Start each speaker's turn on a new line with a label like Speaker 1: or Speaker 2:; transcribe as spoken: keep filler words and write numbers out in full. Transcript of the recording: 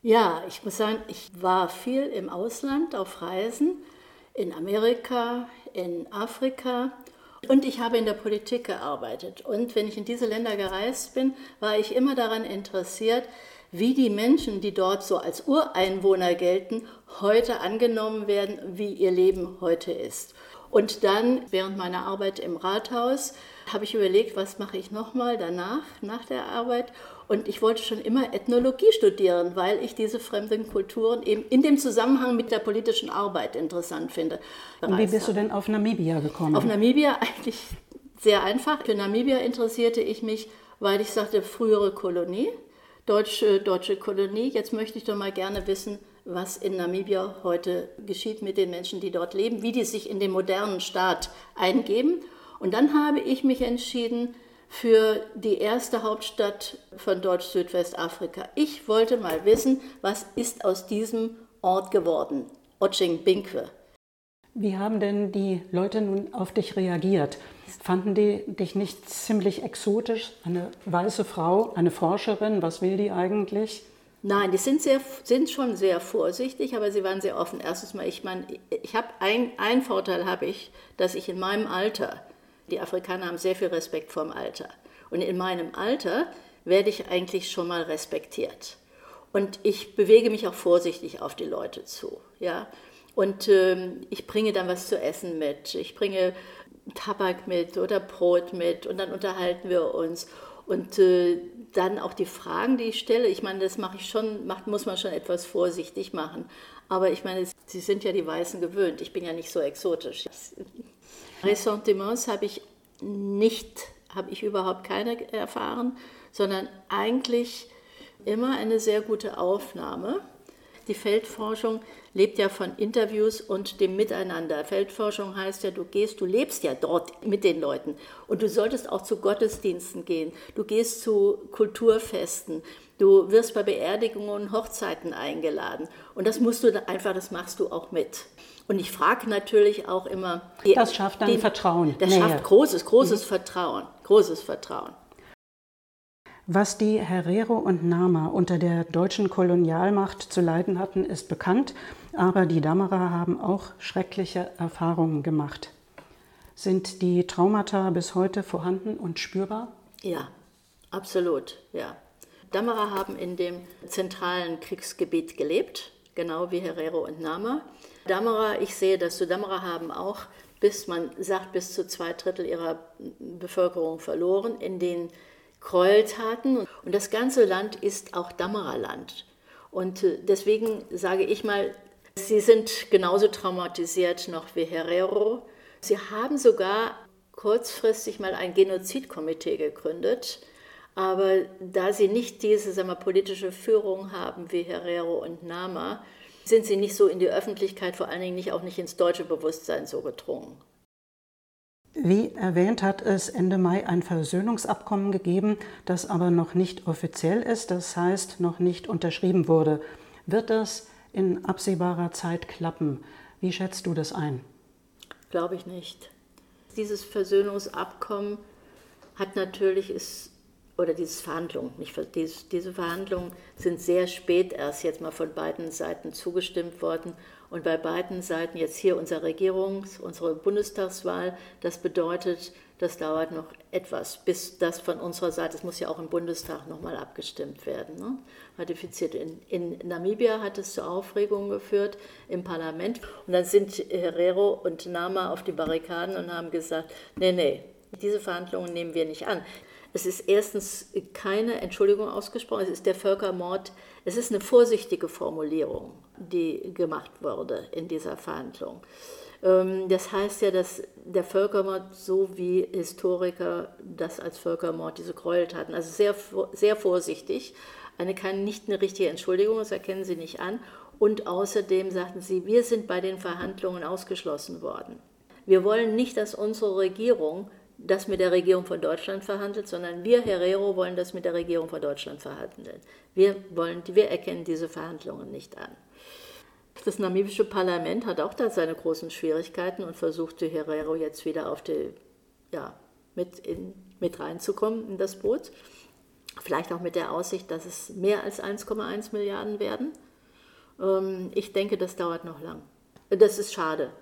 Speaker 1: Ja, ich muss sagen, ich war viel im Ausland auf Reisen, in Amerika, in Afrika und ich habe in der Politik gearbeitet. Und wenn ich in diese Länder gereist bin, war ich immer daran interessiert, wie die Menschen, die dort so als Ureinwohner gelten, heute angenommen werden, wie ihr Leben heute ist. Und dann, während meiner Arbeit im Rathaus, habe ich überlegt, was mache ich nochmal danach, nach der Arbeit. Und ich wollte schon immer Ethnologie studieren, weil ich diese fremden Kulturen eben in dem Zusammenhang mit der politischen Arbeit interessant finde.
Speaker 2: Und wie bist du denn auf Namibia gekommen?
Speaker 1: Auf Namibia eigentlich sehr einfach. Für Namibia interessierte ich mich, weil ich sagte, frühere Kolonie, deutsche, deutsche Kolonie. Jetzt möchte ich doch mal gerne wissen, was in Namibia heute geschieht mit den Menschen, die dort leben, wie die sich in den modernen Staat eingeben. Und dann habe ich mich entschieden für die erste Hauptstadt von Deutsch-Südwestafrika. Ich wollte mal wissen, was ist aus diesem Ort geworden, Otjing-Binkwe.
Speaker 2: Wie haben denn die Leute nun auf dich reagiert? Fanden die dich nicht ziemlich exotisch? Eine weiße Frau, eine Forscherin, was will die eigentlich?
Speaker 1: Nein, die sind, sehr, sind schon sehr vorsichtig, aber sie waren sehr offen. Erstens mal, ich meine, ich habe ein, einen Vorteil habe ich, dass ich in meinem Alter, die Afrikaner haben sehr viel Respekt vorm Alter. Und in meinem Alter werde ich eigentlich schon mal respektiert. Und ich bewege mich auch vorsichtig auf die Leute zu. Ja? Und ähm, ich bringe dann was zu essen mit. Ich bringe Tabak mit oder Brot mit und dann unterhalten wir uns. Und äh, dann auch die Fragen, die ich stelle, ich meine, das mache ich schon, macht, muss man schon etwas vorsichtig machen. Aber ich meine, sie sind ja die Weißen gewöhnt. Ich bin ja nicht so exotisch. Ressentiments habe ich nicht, habe ich überhaupt keine erfahren, sondern eigentlich immer eine sehr gute Aufnahme. Die Feldforschung lebt ja von Interviews und dem Miteinander. Feldforschung heißt ja, du gehst, du lebst ja dort mit den Leuten. Und du solltest auch zu Gottesdiensten gehen. Du gehst zu Kulturfesten. Du wirst bei Beerdigungen und Hochzeiten eingeladen. Und das musst du einfach, das machst du auch mit. Und ich frage natürlich auch immer.
Speaker 2: Die, das schafft dann die, Vertrauen.
Speaker 1: Das Nähe. schafft großes, großes mhm. Vertrauen. Großes Vertrauen.
Speaker 2: Was die Herero und Nama unter der deutschen Kolonialmacht zu leiden hatten, ist bekannt, aber die Damara haben auch schreckliche Erfahrungen gemacht. Sind die Traumata bis heute vorhanden und spürbar?
Speaker 1: Ja, absolut, ja. Damara haben in dem zentralen Kriegsgebiet gelebt, genau wie Herero und Nama. Damara, ich sehe das so, Damara haben auch, bis man sagt, bis zu zwei Drittel ihrer Bevölkerung verloren in den Gräueltaten. Und das ganze Land ist auch Damara-Land. Und deswegen sage ich mal, sie sind genauso traumatisiert noch wie Herero. Sie haben sogar kurzfristig mal ein Genozidkomitee gegründet. Aber da sie nicht diese sagen wir, politische Führung haben wie Herero und Nama, sind sie nicht so in die Öffentlichkeit, vor allen Dingen nicht, auch nicht ins deutsche Bewusstsein so gedrungen.
Speaker 2: Wie erwähnt, hat es Ende Mai ein Versöhnungsabkommen gegeben, das aber noch nicht offiziell ist, das heißt noch nicht unterschrieben wurde. Wird das in absehbarer Zeit klappen? Wie schätzt du das ein?
Speaker 1: Glaube ich nicht. Dieses Versöhnungsabkommen hat natürlich, ist, oder diese Verhandlungen, nicht, diese, diese Verhandlungen sind sehr spät erst jetzt mal von beiden Seiten zugestimmt worden. Und bei beiden Seiten, jetzt hier unsere Regierung, unsere Bundestagswahl, das bedeutet, das dauert noch etwas, bis das von unserer Seite, es muss ja auch im Bundestag nochmal abgestimmt werden, ne? Ratifiziert. In, in Namibia hat es zu Aufregungen geführt im Parlament. Und dann sind Herero und Nama auf die Barrikaden und haben gesagt, nee, nee, diese Verhandlungen nehmen wir nicht an. Es ist erstens keine Entschuldigung ausgesprochen, es ist der Völkermord, es ist eine vorsichtige Formulierung, die gemacht wurde in dieser Verhandlung. Das heißt ja, dass der Völkermord, so wie Historiker das als Völkermord, diese Gräueltaten, also sehr, sehr vorsichtig, eine, keine, nicht eine richtige Entschuldigung, das erkennen sie nicht an. Und außerdem sagten sie, wir sind bei den Verhandlungen ausgeschlossen worden. Wir wollen nicht, dass unsere Regierung das mit der Regierung von Deutschland verhandelt, sondern wir, Herero, wollen das mit der Regierung von Deutschland verhandeln. Wir, wollen, wir erkennen diese Verhandlungen nicht an. Das namibische Parlament hat auch da seine großen Schwierigkeiten und versuchte Herero jetzt wieder auf die, ja, mit, in, mit reinzukommen in das Boot. Vielleicht auch mit der Aussicht, dass es mehr als eins Komma eins Milliarden werden. Ich denke, das dauert noch lang. Das ist schade.